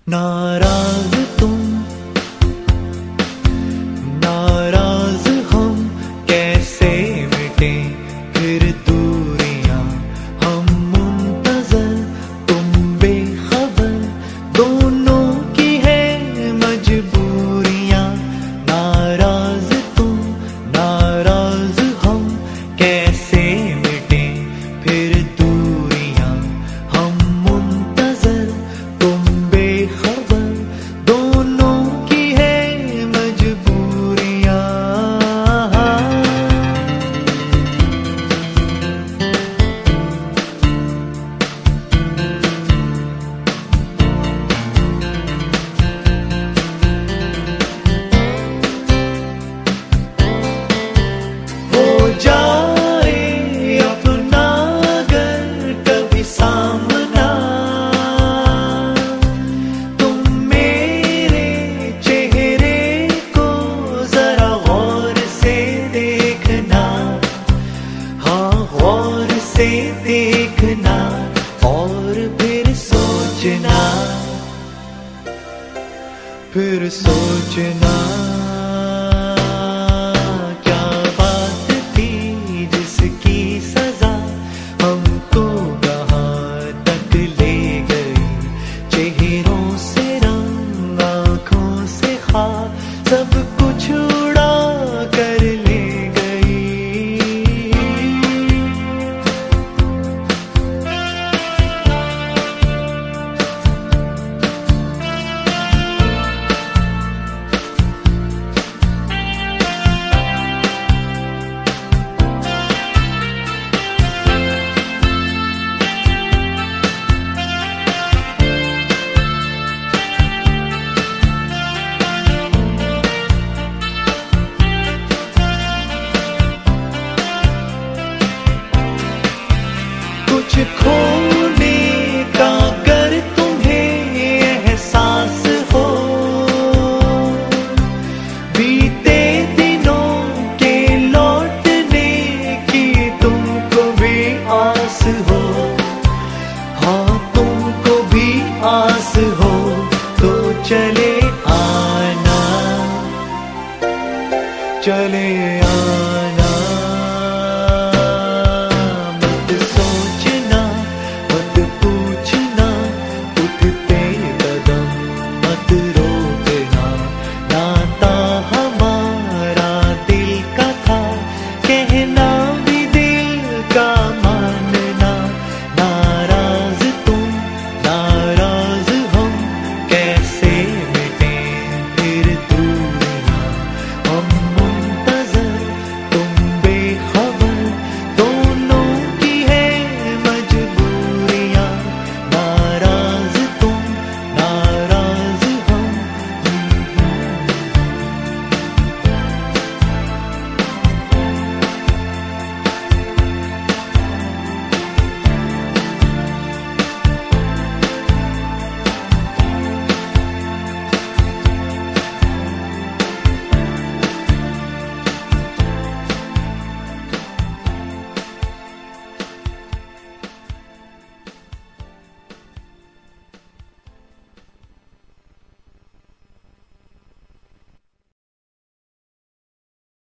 नाराज तुम, नाराज हम, कैसे मिटे फिर दूरियां, हम मुंतजर तुम बेखबर, दोनों की है मजबूरियां। नाराज तुम, नाराज हम, कैसे मिटे फिर दूरियां, हम मुंतजर तुम बेखबर, दोनों की है मजबूरियां। हो जाए अपना अगर कभी सामना, तुम मेरे चेहरे को जरा गौर से देखना, हाँ गौर से देखना, और फिर सोचना, फिर सोचना क्या बात थी जिसकी सजा हमको कहाँ तक ले गई। चेहरों से रंग, आँखों से ख्वाब, सब कुछ उड़ा कर ले गई। कुछ खोने का अगर तुम्हें एहसास हो, बीते दिनों के लौटने की तुमको भी आस हो, हाँ तुमको भी आस हो, तो चले आना, चले आना।